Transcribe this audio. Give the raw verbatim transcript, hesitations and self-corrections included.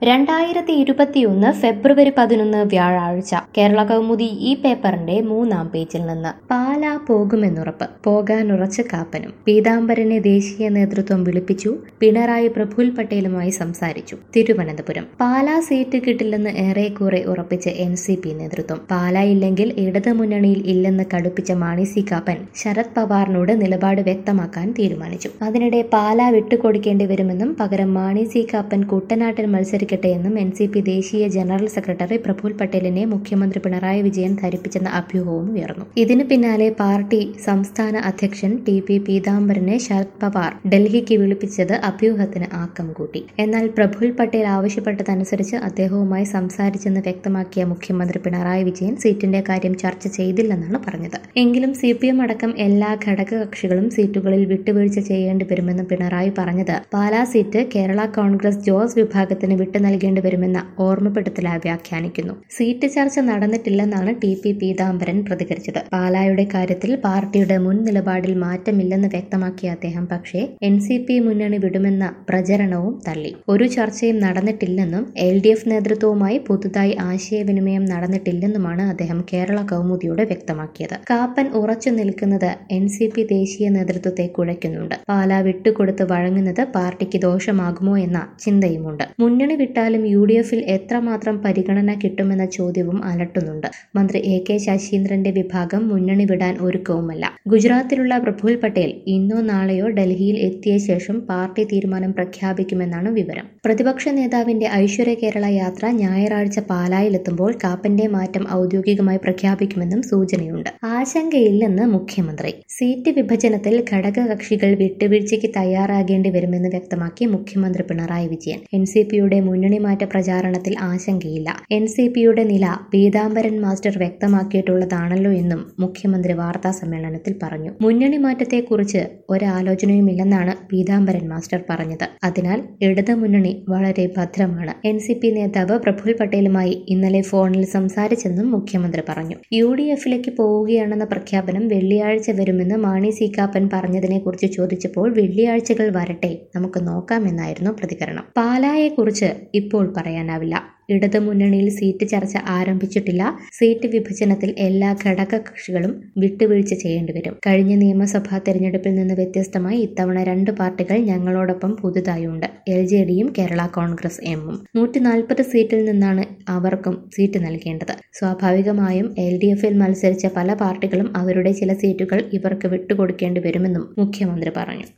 രണ്ടായിരത്തി ഇരുപത്തിയൊന്ന് ഫെബ്രുവരി പതിനൊന്ന് വ്യാഴാഴ്ച കേരള കൗമുദി ഈ പേപ്പറിന്റെ മൂന്നാം പേജിൽ നിന്ന് പാലാ പോകുമെന്നുറപ്പ് പോകാനുറച്ച് കാപ്പനും പീതാംബരനെ ദേശീയ നേതൃത്വം വിളിപ്പിച്ചു. പിണറായി പ്രഫുൽ പട്ടേലുമായി സംസാരിച്ചു. തിരുവനന്തപുരം പാലാ സീറ്റ് കിട്ടില്ലെന്ന് ഏറെക്കുറെ ഉറപ്പിച്ച് എൻ സി പി നേതൃത്വം. പാലാ ഇല്ലെങ്കിൽ ഇടത് മുന്നണിയിൽ ഇല്ലെന്ന് കടുപ്പിച്ച മാണി സി കാപ്പൻ ശരത് പവാറിനോട് നിലപാട് വ്യക്തമാക്കാൻ തീരുമാനിച്ചു. അതിനിടെ പാലാ വിട്ടുകൊടുക്കേണ്ടി വരുമെന്നും പകരം മാണി സി കാപ്പൻ കുട്ടനാട്ടിൽ മത്സരിക്കും എന്നും എൻ സി പി ദേശീയ ജനറൽ സെക്രട്ടറി പ്രഫുൽ പട്ടേലിനെ മുഖ്യമന്ത്രി പിണറായി വിജയൻ ധരിപ്പിച്ചെന്ന അഭ്യൂഹവും ഉയർന്നു. ഇതിനു പിന്നാലെ പാർട്ടി സംസ്ഥാന അധ്യക്ഷൻ ടി പി പീതാംബരനെ ശരത് പവാർ ഡൽഹിക്ക് വിളിപ്പിച്ചത് അഭ്യൂഹത്തിന് ആക്കം കൂട്ടി. എന്നാൽ പ്രഫുൽ പട്ടേൽ ആവശ്യപ്പെട്ടതനുസരിച്ച് അദ്ദേഹവുമായി സംസാരിച്ചെന്ന് വ്യക്തമാക്കിയ മുഖ്യമന്ത്രി പിണറായി വിജയൻ സീറ്റിന്റെ കാര്യം ചർച്ച ചെയ്തില്ലെന്നാണ് പറഞ്ഞത്. എങ്കിലും സി പി എം അടക്കം എല്ലാ ഘടകകക്ഷികളും സീറ്റുകളിൽ വിട്ടുവീഴ്ച ചെയ്യേണ്ടി വരുമെന്ന് പിണറായി പറഞ്ഞത് പാലാ സീറ്റ് കേരള കോൺഗ്രസ് ജോസ് വിഭാഗത്തിന് വിട്ടു നൽകേണ്ടി വരുമെന്ന ഓർമ്മപ്പെടുത്തലായി വ്യാഖ്യാനിക്കുന്നു. സീറ്റ് ചർച്ച നടന്നിട്ടില്ലെന്നാണ് ടി പി പീതാംബരൻ പ്രതികരിച്ചത്. പാലായുടെ കാര്യത്തിൽ പാർട്ടിയുടെ മുൻ നിലപാടിൽ മാറ്റമില്ലെന്ന് വ്യക്തമാക്കിയ അദ്ദേഹം പക്ഷേ എൻ സി പി മുന്നണി വിടുമെന്ന പ്രചരണവും തള്ളി. ഒരു ചർച്ചയും നടന്നിട്ടില്ലെന്നും എൽ ഡി എഫ് നേതൃത്വവുമായി പുതുതായി ആശയവിനിമയം നടന്നിട്ടില്ലെന്നുമാണ് അദ്ദേഹം കേരള കൗമുദിയോട് വ്യക്തമാക്കിയത്. കാപ്പൻ ഉറച്ചു നിൽക്കുന്നത് എൻ സി പി ദേശീയ നേതൃത്വത്തെ കുഴയ്ക്കുന്നുണ്ട്. പാലാ വിട്ടുകൊടുത്ത് വഴങ്ങുന്നത് പാർട്ടിക്ക് ദോഷമാകുമോ എന്ന ചിന്തയുമുണ്ട്. മുന്നണി വിട്ടാലും യു ഡി എഫിൽ എത്രമാത്രം പരിഗണന കിട്ടുമെന്ന ചോദ്യവും അലട്ടുന്നുണ്ട്. മന്ത്രി എ കെ ശശീന്ദ്രന്റെ വിഭാഗം മുന്നണി വിടാൻ ഒരുക്കവുമല്ല. ഗുജറാത്തിലുള്ള പ്രഫുൽ പട്ടേൽ ഇന്നോ നാളെയോ ഡൽഹിയിൽ എത്തിയ ശേഷം പാർട്ടി തീരുമാനം പ്രഖ്യാപിക്കുമെന്നാണ് വിവരം. പ്രതിപക്ഷ നേതാവിന്റെ ഐശ്വര്യ കേരള യാത്ര ഞായറാഴ്ച പാലായിലെത്തുമ്പോൾ കാപ്പന്റെ മാറ്റം ഔദ്യോഗികമായി പ്രഖ്യാപിക്കുമെന്നും സൂചനയുണ്ട്. ആശങ്കയില്ലെന്ന് മുഖ്യമന്ത്രി. സീറ്റ് വിഭജനത്തിൽ ഘടകകക്ഷികൾ വിട്ടുവീഴ്ചയ്ക്ക് തയ്യാറാകേണ്ടി വരുമെന്ന് വ്യക്തമാക്കി മുഖ്യമന്ത്രി പിണറായി വിജയൻ. എൻ സി പിയുടെ മുന്നണി മാറ്റ പ്രചാരണത്തിൽ ആശങ്കയില്ല. എൻ സി പിയുടെ നില പീതാംബരൻ മാസ്റ്റർ വ്യക്തമാക്കിയിട്ടുള്ളതാണല്ലോ എന്നും മുഖ്യമന്ത്രി വാർത്താ സമ്മേളനത്തിൽ പറഞ്ഞു. മുന്നണി മാറ്റത്തെക്കുറിച്ച് ഒരാലോചനയുമില്ലെന്നാണ് പീതാംബരൻ മാസ്റ്റർ പറഞ്ഞത്. അതിനാൽ ഇടത് മുന്നണി വളരെ ഭദ്രമാണ്. എൻ സി പി നേതാവ് പ്രഫുൽ പട്ടേലുമായി ഇന്നലെ ഫോണിൽ സംസാരിച്ചെന്നും മുഖ്യമന്ത്രി പറഞ്ഞു. യു ഡി എഫിലേക്ക് പോവുകയാണെന്ന പ്രഖ്യാപനം വെള്ളിയാഴ്ച വരുമെന്ന് മാണി സി കാപ്പൻ പറഞ്ഞതിനെ കുറിച്ച് ചോദിച്ചപ്പോൾ വെള്ളിയാഴ്ചകൾ വരട്ടെ, നമുക്ക് നോക്കാമെന്നായിരുന്നു പ്രതികരണം. പാലായെക്കുറിച്ച് ഇപ്പോൾ പറയാനാവില്ല. ഇടത് മുന്നണിയിൽ സീറ്റ് ചർച്ച ആരംഭിച്ചിട്ടില്ല. സീറ്റ് വിഭജനത്തിൽ എല്ലാ ഘടകകക്ഷികളും വിട്ടുവീഴ്ച ചെയ്യേണ്ടി വരും. കഴിഞ്ഞ നിയമസഭാ തെരഞ്ഞെടുപ്പിൽ നിന്ന് വ്യത്യസ്തമായി ഇത്തവണ രണ്ട് പാർട്ടികൾ ഞങ്ങളോടൊപ്പം പുതുതായുണ്ട്. എൽ ജെ ഡിയും കേരള കോൺഗ്രസ് എമ്മും. നൂറ്റി നാൽപ്പത് സീറ്റിൽ നിന്നാണ് അവർക്കും സീറ്റ് നൽകേണ്ടത്. സ്വാഭാവികമായും എൽ ഡി എഫിൽ മത്സരിച്ച പല പാർട്ടികളും അവരുടെ ചില സീറ്റുകൾ ഇവർക്ക് വിട്ടുകൊടുക്കേണ്ടി വരുമെന്നും മുഖ്യമന്ത്രി പറഞ്ഞു.